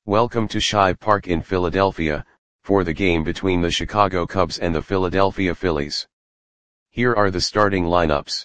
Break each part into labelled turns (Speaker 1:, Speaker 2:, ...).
Speaker 1: Welcome to Shive Park in Philadelphia, for the game between the Chicago Cubs and the Philadelphia Phillies. Here are the starting lineups.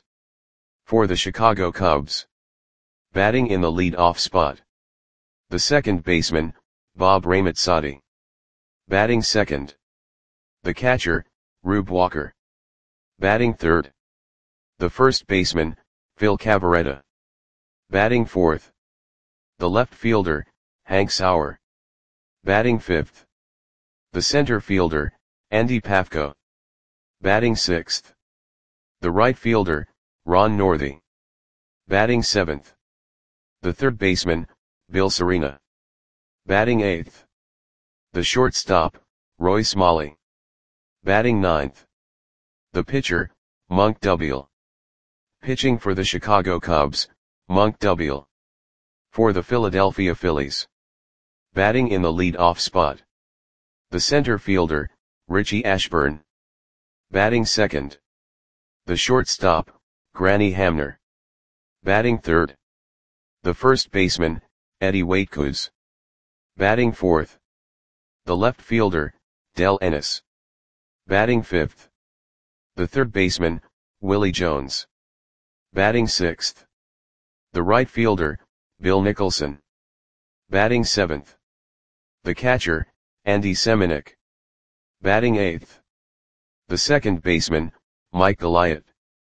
Speaker 1: For the Chicago Cubs. Batting in the lead-off spot. The second baseman, Bob Raymatsadi. Batting second. The catcher, Rube Walker. Batting third. The first baseman, Phil Cavarretta. Batting fourth. The left fielder, Hank Sauer. Batting fifth. The center fielder, Andy Pafko. Batting sixth. The right fielder, Ron Northey. Batting seventh. The third baseman, Bill Serena. Batting eighth. The shortstop, Roy Smalley. Batting ninth. The pitcher, Monk Dubiel. Pitching for the Chicago Cubs, Monk Dubiel. For the Philadelphia Phillies. Batting in the lead-off spot. The center fielder, Richie Ashburn. Batting second. The shortstop, Granny Hamner. Batting third. The first baseman, Eddie Waitkus. Batting fourth. The left fielder, Del Ennis. Batting fifth. The third baseman, Willie Jones. Batting sixth. The right fielder, Bill Nicholson. Batting seventh. The catcher, Andy Semenuk. Batting eighth. The second baseman, Mike Goliath.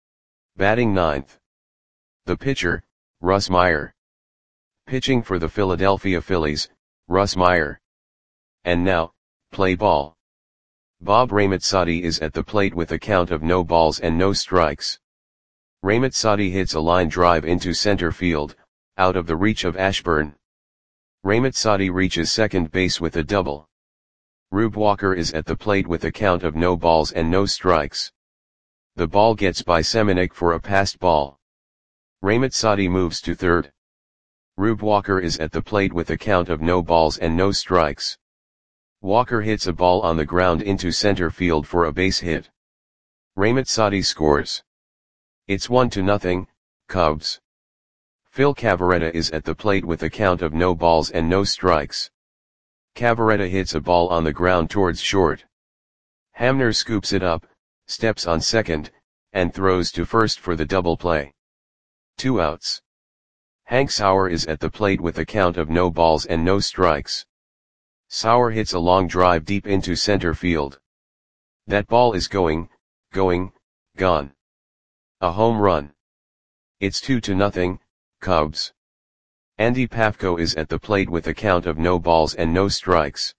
Speaker 1: Batting ninth. The pitcher, Russ Meyer. Pitching for the Philadelphia Phillies, Russ Meyer. And now, play ball. Bob Raymatsadi is at the plate with a count of no balls and no strikes. Raymatsadi hits a line drive into center field, out of the reach of Ashburn. Raymatsadi reaches second base with a double. Rube Walker is at the plate with a count of no balls and no strikes. The ball gets by Semenuk for a passed ball. Raymatsadi moves to third. Rube Walker is at the plate with a count of no balls and no strikes. Walker hits a ball on the ground into center field for a base hit. Raymatsadi scores. It's 1-0, Cubs. Phil Cavarretta is at the plate with a count of no balls and no strikes. Cavarretta hits a ball on the ground towards short. Hamner scoops it up, steps on second, and throws to first for the double play. 2 outs. Hank Sauer is at the plate with a count of no balls and no strikes. Sauer hits a long drive deep into center field. That ball is gone. A home run. It's 2-0, Cubs. Andy Pafko is at the plate with a count of no balls and no strikes.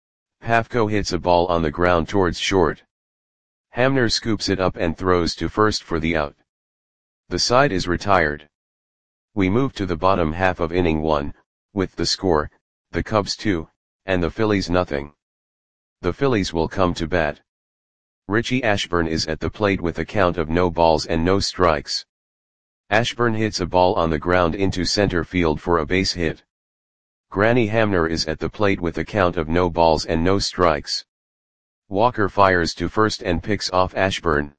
Speaker 1: Pafko hits a ball on the ground towards short. Hamner scoops it up and throws to first for the out. The side is retired. We move to the bottom half of inning 1, with the score, the Cubs 2, and the Phillies nothing. The Phillies will come to bat. Richie Ashburn is at the plate with a count of no balls and no strikes. Ashburn hits a ball on the ground into center field for a base hit. Granny Hamner is at the plate with a count of no balls and no strikes. Walker fires to first and picks off Ashburn.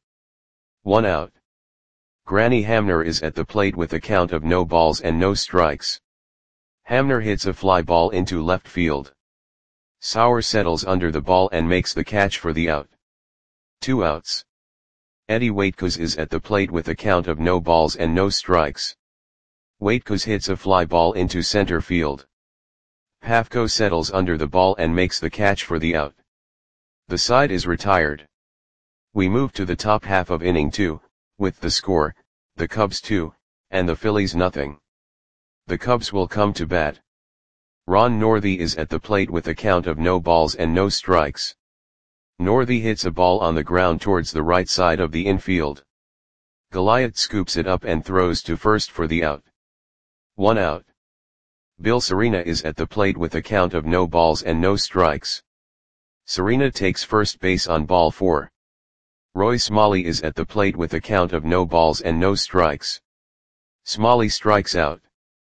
Speaker 1: 1 out. Granny Hamner is at the plate with a count of no balls and no strikes. Hamner hits a fly ball into left field. Sauer settles under the ball and makes the catch for the out. 2 outs. Eddie Waitkus is at the plate with a count of no balls and no strikes. Waitkus hits a fly ball into center field. Pafko settles under the ball and makes the catch for the out. The side is retired. We move to the top half of inning 2, with the score, the Cubs 2, and the Phillies nothing. The Cubs will come to bat. Ron Northey is at the plate with a count of no balls and no strikes. Northey hits a ball on the ground towards the right side of the infield. Goliath scoops it up and throws to first for the out. 1 out. Bill Serena is at the plate with a count of no balls and no strikes. Serena takes first base on ball 4. Roy Smalley is at the plate with a count of no balls and no strikes. Smalley strikes out.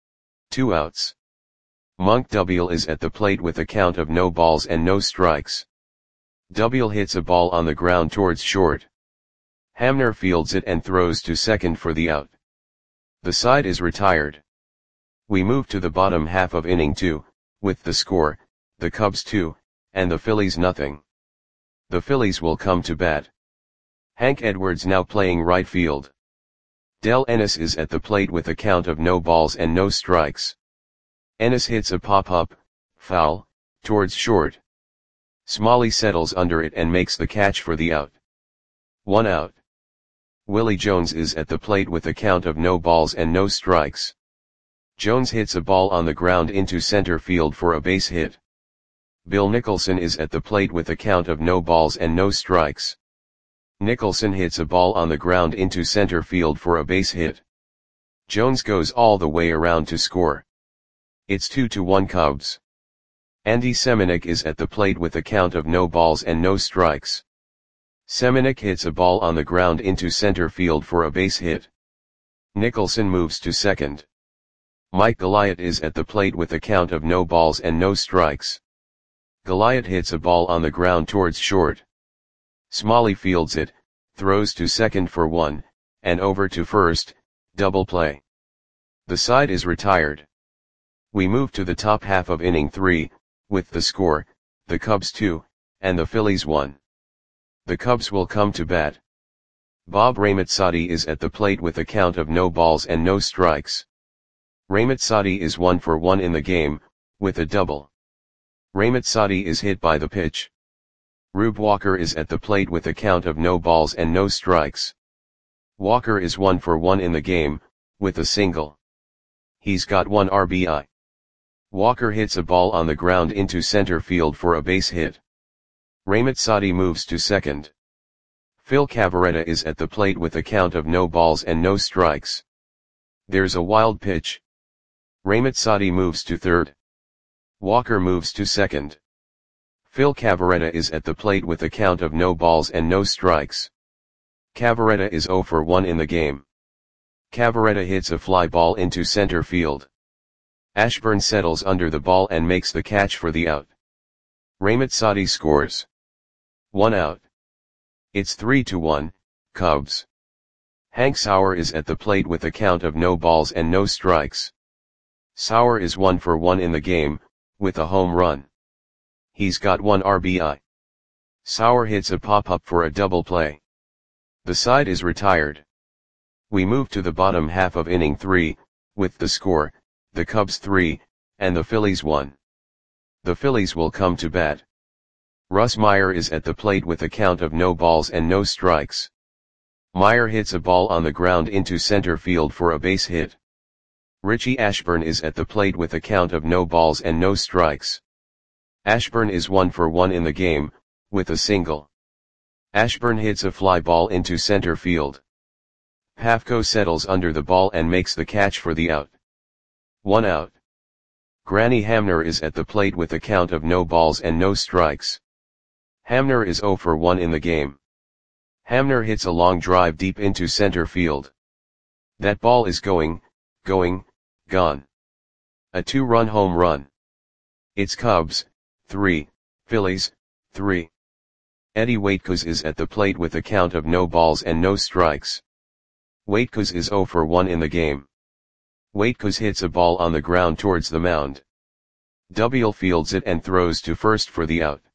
Speaker 1: 2 outs. Monk Dubiel is at the plate with a count of no balls and no strikes. Dubiel hits a ball on the ground towards short. Hamner fields it and throws to second for the out. The side is retired. We move to the bottom half of inning 2, with the score, the Cubs 2, and the Phillies nothing. The Phillies will come to bat. Hank Edwards now playing right field. Del Ennis is at the plate with a count of no balls and no strikes. Ennis hits a pop-up, foul, towards short. Smalley settles under it and makes the catch for the out. 1 out. Willie Jones is at the plate with a count of no balls and no strikes. Jones hits a ball on the ground into center field for a base hit. Bill Nicholson is at the plate with a count of no balls and no strikes. Nicholson hits a ball on the ground into center field for a base hit. Jones goes all the way around to score. It's 2-1 Cubs. Andy Seminick is at the plate with a count of no balls and no strikes. Seminick hits a ball on the ground into center field for a base hit. Nicholson moves to second. Mike Goliath is at the plate with a count of no balls and no strikes. Goliath hits a ball on the ground towards short. Smalley fields it, throws to second for 1, and over to first, double play. The side is retired. We move to the top half of inning 3, with the score, the Cubs 2, and the Phillies 1. The Cubs will come to bat. Bob Ramazzotti is at the plate with a count of no balls and no strikes. Ramazzotti is 1 for 1 in the game, with a double. Ramazzotti is hit by the pitch. Rube Walker is at the plate with a count of no balls and no strikes. Walker is 1 for 1 in the game, with a single. He's got 1 RBI. Walker hits a ball on the ground into center field for a base hit. Ramazzotti moves to second. Phil Cavarretta is at the plate with a count of no balls and no strikes. There's a wild pitch. Ramazzotti moves to third. Walker moves to second. Phil Cavarretta is at the plate with a count of no balls and no strikes. Cavarretta is 0 for 1 in the game. Cavarretta hits a fly ball into center field. Ashburn settles under the ball and makes the catch for the out. Ramazzotti scores. 1 out. It's 3-1, Cubs. Hank Sauer is at the plate with a count of no balls and no strikes. Sauer is 1 for 1 in the game, with a home run. He's got 1 RBI. Sauer hits a pop-up for a double play. The side is retired. We move to the bottom half of inning 3, with the score, the Cubs 3, and the Phillies 1. The Phillies will come to bat. Russ Meyer is at the plate with a count of no balls and no strikes. Meyer hits a ball on the ground into center field for a base hit. Richie Ashburn is at the plate with a count of no balls and no strikes. Ashburn is 1 for 1 in the game, with a single. Ashburn hits a fly ball into center field. Pafko settles under the ball and makes the catch for the out. 1 out. Granny Hamner is at the plate with a count of no balls and no strikes. Hamner is 0 for 1 in the game. Hamner hits a long drive deep into center field. That ball is going, gone. A 2-run home run. It's Cubs 3, Phillies 3. Eddie Waitkos is at the plate with a count of no balls and no strikes. Waitkos is 0 for 1 in the game. Waitkos hits a ball on the ground towards the mound. Double fields it and throws to first for the out.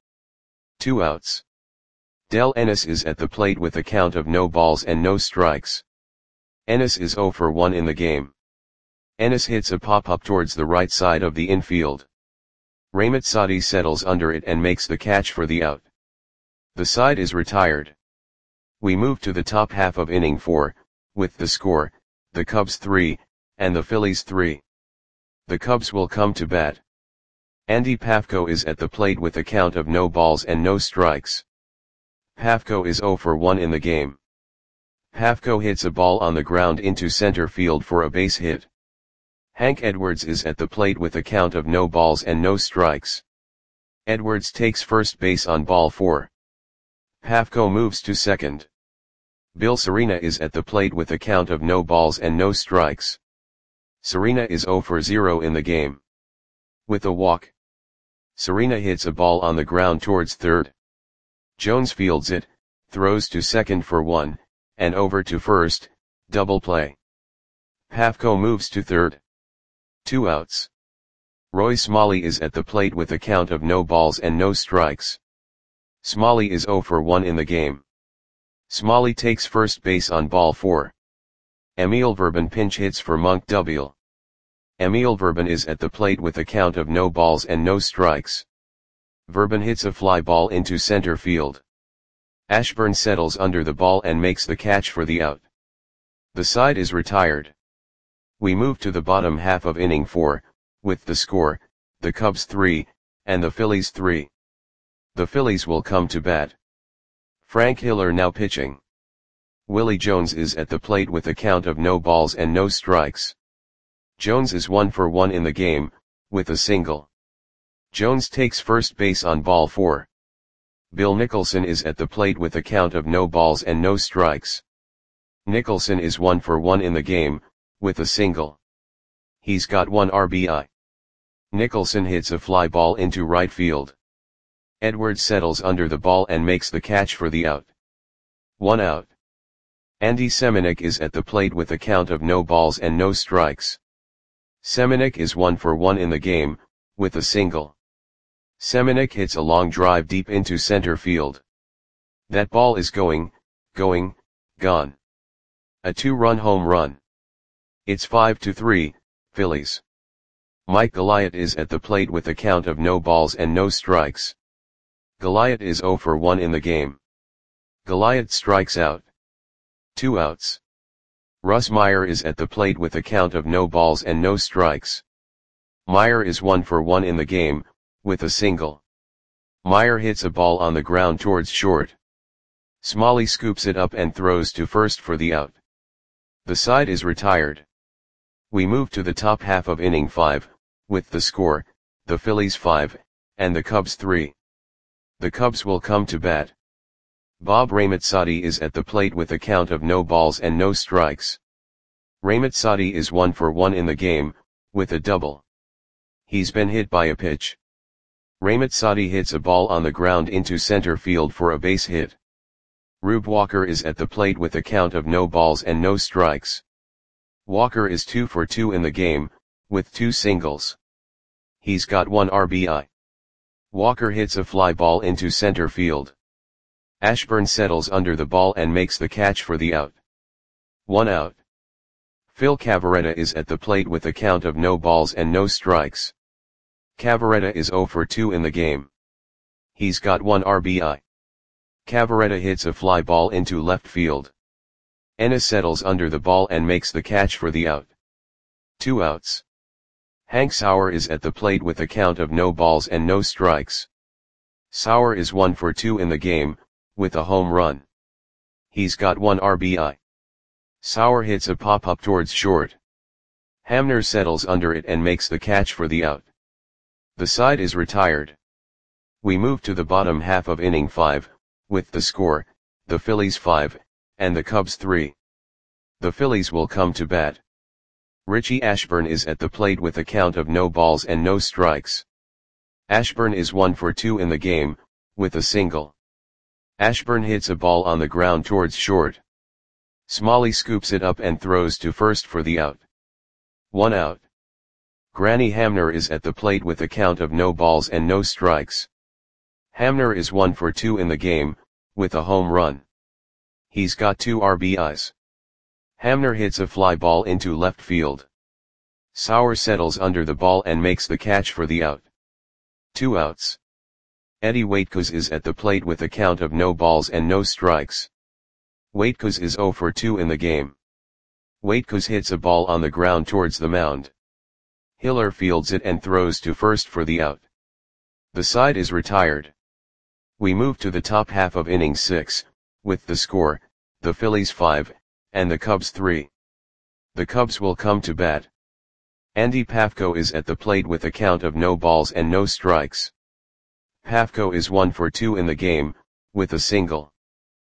Speaker 1: 2 outs. Del Ennis is at the plate with a count of no balls and no strikes. Ennis is 0 for 1 in the game. Ennis hits a pop-up towards the right side of the infield. Ramazzotti settles under it and makes the catch for the out. The side is retired. We move to the top half of inning 4, with the score, the Cubs 3, and the Phillies 3. The Cubs will come to bat. Andy Pafko is at the plate with a count of no balls and no strikes. Pafko is 0 for 1 in the game. Pafko hits a ball on the ground into center field for a base hit. Hank Edwards is at the plate with a count of no balls and no strikes. Edwards takes first base on ball 4. Pafko moves to second. Bill Serena is at the plate with a count of no balls and no strikes. Serena is 0 for 0 in the game. With a walk. Serena hits a ball on the ground towards third. Jones fields it, throws to second for 1, and over to first, double play. Pafko moves to third. 2 outs. Roy Smalley is at the plate with a count of no balls and no strikes. Smalley is 0 for 1 in the game. Smalley takes first base on ball 4. Emil Verban pinch hits for Monk W. Emil Verban is at the plate with a count of no balls and no strikes. Verban hits a fly ball into center field. Ashburn settles under the ball and makes the catch for the out. The side is retired. We move to the bottom half of inning 4, with the score, the Cubs 3, and the Phillies 3. The Phillies will come to bat. Frank Hiller now pitching. Willie Jones is at the plate with a count of no balls and no strikes. Jones is 1 for 1 in the game, with a single. Jones takes first base on ball 4. Bill Nicholson is at the plate with a count of no balls and no strikes. Nicholson is 1 for 1 in the game, with a single. He's got 1 RBI. Nicholson hits a fly ball into right field. Edwards settles under the ball and makes the catch for the out. 1 out. Andy Semenuk is at the plate with a count of no balls and no strikes. Semenuk is 1 for 1 in the game, with a single. Semenuk hits a long drive deep into center field. That ball is gone. A 2-run home run. It's 5-3, Phillies. Mike Goliath is at the plate with a count of no balls and no strikes. Goliath is 0 for 1 in the game. Goliath strikes out. 2 outs. Russ Meyer is at the plate with a count of no balls and no strikes. Meyer is 1 for 1 in the game, with a single. Meyer hits a ball on the ground towards short. Smalley scoops it up and throws to first for the out. The side is retired. We move to the top half of inning 5, with the score, the Phillies 5, and the Cubs 3. The Cubs will come to bat. Bob Ramazzotti is at the plate with a count of no balls and no strikes. Ramazzotti is 1 for 1 in the game, with a double. He's been hit by a pitch. Ramazzotti hits a ball on the ground into center field for a base hit. Rube Walker is at the plate with a count of no balls and no strikes. Walker is 2 for 2 in the game, with 2 singles. He's got 1 RBI. Walker hits a fly ball into center field. Ashburn settles under the ball and makes the catch for the out. 1 out. Phil Cavarretta is at the plate with a count of no balls and no strikes. Cavarretta is 0 for 2 in the game. He's got 1 RBI. Cavarretta hits a fly ball into left field. Ennis settles under the ball and makes the catch for the out. 2 outs. Hank Sauer is at the plate with a count of no balls and no strikes. Sauer is 1 for 2 in the game, with a home run. He's got 1 RBI. Sauer hits a pop-up towards short. Hamner settles under it and makes the catch for the out. The side is retired. We move to the bottom half of inning 5, with the score, the Phillies 5, and the Cubs 3. The Phillies will come to bat. Richie Ashburn is at the plate with a count of no balls and no strikes. Ashburn is 1 for 2 in the game, with a single. Ashburn hits a ball on the ground towards short. Smalley scoops it up and throws to first for the out. 1 out. Granny Hamner is at the plate with a count of no balls and no strikes. Hamner is 1 for 2 in the game, with a home run. He's got 2 RBIs. Hamner hits a fly ball into left field. Sauer settles under the ball and makes the catch for the out. 2 outs. Eddie Waitkos is at the plate with a count of no balls and no strikes. Waitkos is 0 for 2 in the game. Waitkos hits a ball on the ground towards the mound. Hiller fields it and throws to first for the out. The side is retired. We move to the top half of inning 6, with the score, the Phillies 5, and the Cubs 3. The Cubs will come to bat. Andy Pafko is at the plate with a count of no balls and no strikes. Pafko is 1 for 2 in the game, with a single.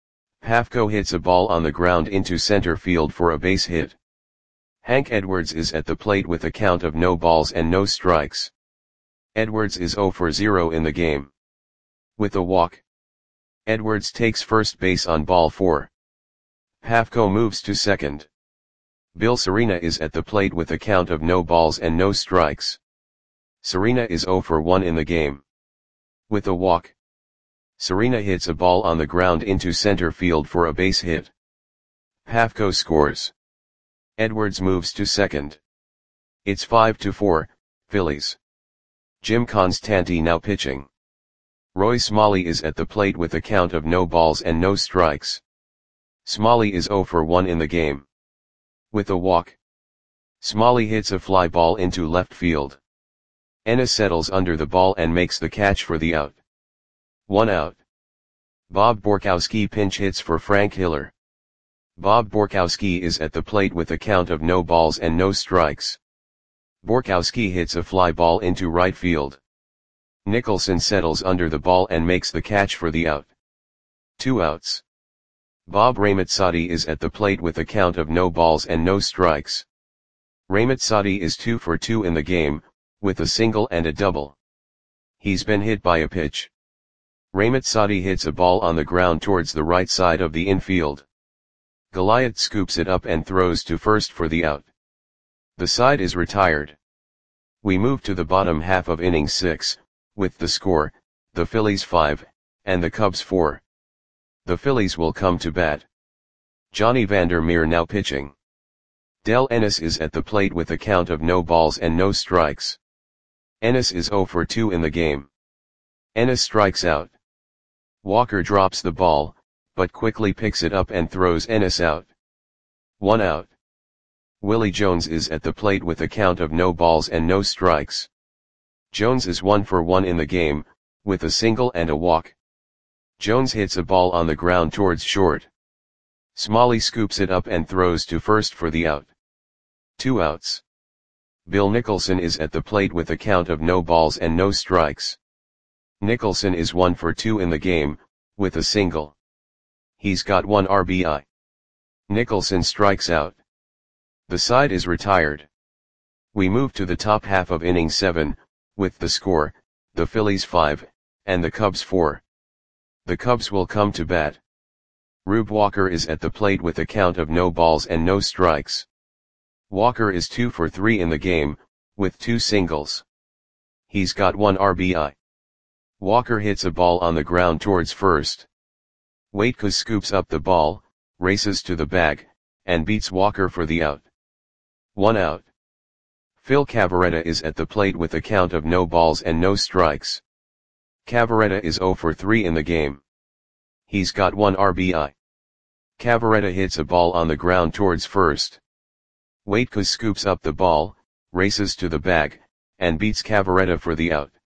Speaker 1: Pafko hits a ball on the ground into center field for a base hit. Hank Edwards is at the plate with a count of no balls and no strikes. Edwards is 0 for 0 in the game. With a walk. Edwards takes first base on ball 4. Pafko moves to second. Bill Serena is at the plate with a count of no balls and no strikes. Serena is 0 for 1 in the game. With a walk, Serena hits a ball on the ground into center field for a base hit. Pafko scores. Edwards moves to second. It's 5-4, Phillies. Jim Constanti now pitching. Roy Smalley is at the plate with a count of no balls and no strikes. Smalley is 0 for 1 in the game. With a walk, Smalley hits a fly ball into left field. Ennis settles under the ball and makes the catch for the out. 1 out. Bob Borkowski pinch hits for Frank Hiller. Bob Borkowski is at the plate with a count of no balls and no strikes. Borkowski hits a fly ball into right field. Nicholson settles under the ball and makes the catch for the out. 2 outs. Bob Ramazzotti is at the plate with a count of no balls and no strikes. Ramazzotti is 2 for 2 in the game, with a single and a double. He's been hit by a pitch. Ramazzotti hits a ball on the ground towards the right side of the infield. Goliath scoops it up and throws to first for the out. The side is retired. We move to the bottom half of inning 6, with the score, the Phillies 5, and the Cubs 4. The Phillies will come to bat. Johnny Vandermeer now pitching. Del Ennis is at the plate with a count of no balls and no strikes. Ennis is 0 for 2 in the game. Ennis strikes out. Walker drops the ball, but quickly picks it up and throws Ennis out. 1 out. Willie Jones is at the plate with a count of no balls and no strikes. Jones is 1 for 1 in the game, with a single and a walk. Jones hits a ball on the ground towards short. Smalley scoops it up and throws to first for the out. 2 outs. Bill Nicholson is at the plate with a count of no balls and no strikes. Nicholson is 1 for 2 in the game, with a single. He's got 1 RBI. Nicholson strikes out. The side is retired. We move to the top half of inning 7, with the score, the Phillies 5, and the Cubs 4. The Cubs will come to bat. Rube Walker is at the plate with a count of no balls and no strikes. Walker is 2 for 3 in the game, with 2 singles. He's got 1 RBI. Walker hits a ball on the ground towards first. Waitkus scoops up the ball, races to the bag, and beats Walker for the out. 1 out. Phil Cavarretta is at the plate with a count of no balls and no strikes. Cavarretta is 0 for 3 in the game. He's got 1 RBI. Cavarretta hits a ball on the ground towards first. Waitkus scoops up the ball, races to the bag, and beats Cavarretta for the out.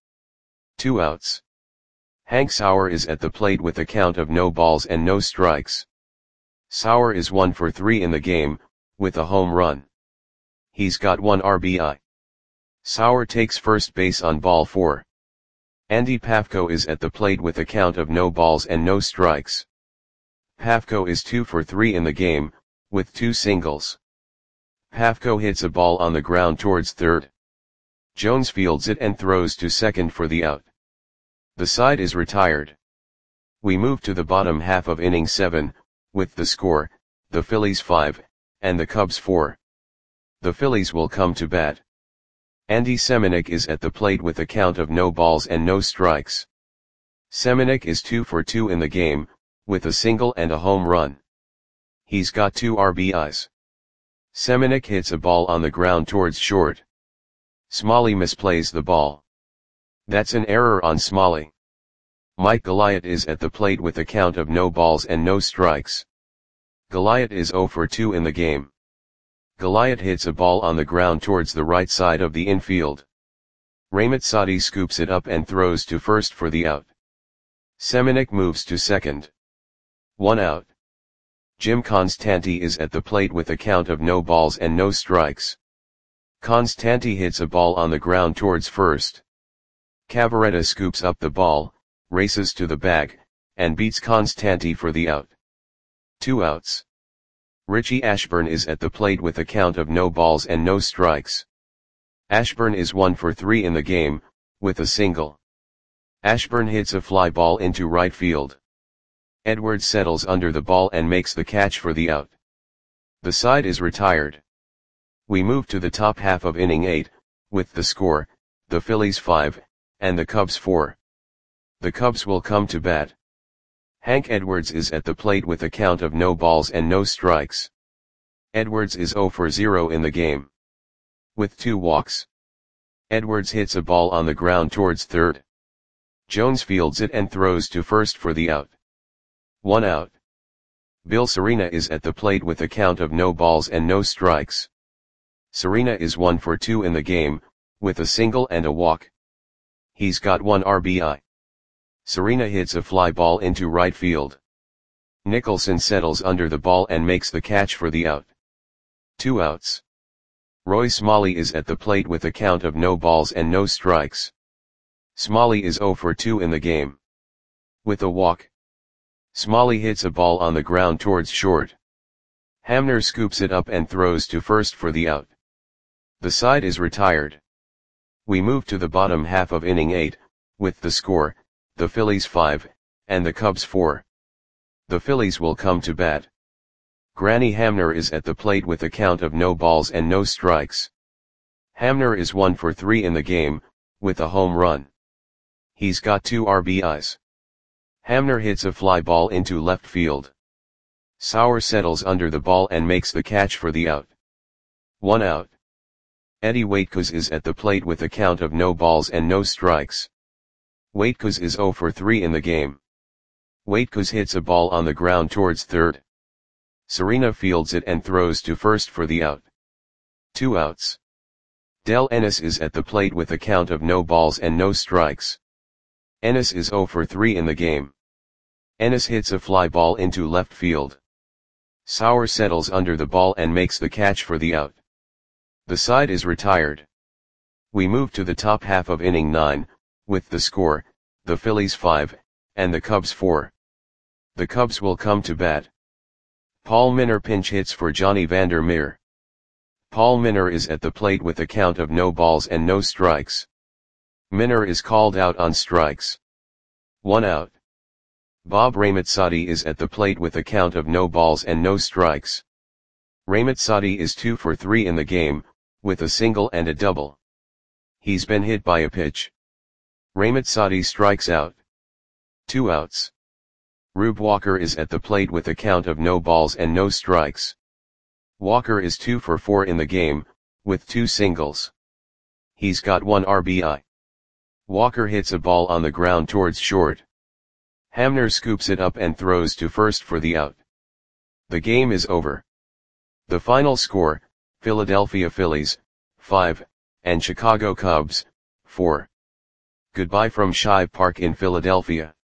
Speaker 1: 2 outs. Hank Sauer is at the plate with a count of no balls and no strikes. Sauer is 1 for 3 in the game, with a home run. He's got 1 RBI. Sauer takes first base on ball 4. Andy Pafko is at the plate with a count of no balls and no strikes. Pafko is 2 for 3 in the game, with 2 singles. Pafko hits a ball on the ground towards third. Jones fields it and throws to second for the out. The side is retired. We move to the bottom half of inning 7, with the score, the Phillies 5, and the Cubs 4. The Phillies will come to bat. Andy Semenuk is at the plate with a count of no balls and no strikes. Semenuk is 2 for 2 in the game, with a single and a home run. He's got 2 RBIs. Semenuk hits a ball on the ground towards short. Smalley misplays the ball. That's an error on Smalley. Mike Goliath is at the plate with a count of no balls and no strikes. Goliath is 0 for 2 in the game. Goliath hits a ball on the ground towards the right side of the infield. Ramazzotti scoops it up and throws to first for the out. Semenuk moves to second. 1 out. Jim Constanti is at the plate with a count of no balls and no strikes. Constanti hits a ball on the ground towards first. Cavarretta scoops up the ball, races to the bag, and beats Constanti for the out. 2 outs. Richie Ashburn is at the plate with a count of no balls and no strikes. Ashburn is 1 for 3 in the game, with a single. Ashburn hits a fly ball into right field. Edwards settles under the ball and makes the catch for the out. The side is retired. We move to the top half of inning 8, with the score, the Phillies 5, and the Cubs 4. The Cubs will come to bat. Hank Edwards is at the plate with a count of no balls and no strikes. Edwards is 0 for 0 in the game. With 2 walks. Edwards hits a ball on the ground towards third. Jones fields it and throws to first for the out. 1 out. Bill Serena is at the plate with a count of no balls and no strikes. Serena is 1 for 2 in the game, with a single and a walk. He's got 1 RBI. Serena hits a fly ball into right field. Nicholson settles under the ball and makes the catch for the out. 2 outs. Roy Smalley is at the plate with a count of no balls and no strikes. Smalley is 0 for 2 in the game. With a walk. Smalley hits a ball on the ground towards short. Hamner scoops it up and throws to first for the out. The side is retired. We move to the bottom half of inning 8, with the score, the Phillies 5, and the Cubs 4. The Phillies will come to bat. Granny Hamner is at the plate with a count of no balls and no strikes. Hamner is 1 for 3 in the game, with a home run. He's got 2 RBIs. Hamner hits a fly ball into left field. Sauer settles under the ball and makes the catch for the out. 1 out. Eddie Waitkos is at the plate with a count of no balls and no strikes. Waitkos is 0 for 3 in the game. Waitkos hits a ball on the ground towards third. Serena fields it and throws to first for the out. 2 outs. Del Ennis is at the plate with a count of no balls and no strikes. Ennis is 0 for 3 in the game. Ennis hits a fly ball into left field. Sauer settles under the ball and makes the catch for the out. The side is retired. We move to the top half of inning 9, with the score, the Phillies 5, and the Cubs 4. The Cubs will come to bat. Paul Minor pinch hits for Johnny Vander Meer. Paul Minor is at the plate with a count of no balls and no strikes. Minor is called out on strikes. 1 out. Bob Ramazzotti is at the plate with a count of no balls and no strikes. Ramazzotti is 2 for 3 in the game, with a single and a double. He's been hit by a pitch. Ramazzotti strikes out. 2 outs. Rube Walker is at the plate with a count of no balls and no strikes. Walker is 2 for 4 in the game, with 2 singles. He's got 1 RBI. Walker hits a ball on the ground towards short. Hamner scoops it up and throws to first for the out. The game is over. The final score, Philadelphia Phillies, 5, and Chicago Cubs, 4. Goodbye from Shibe Park in Philadelphia.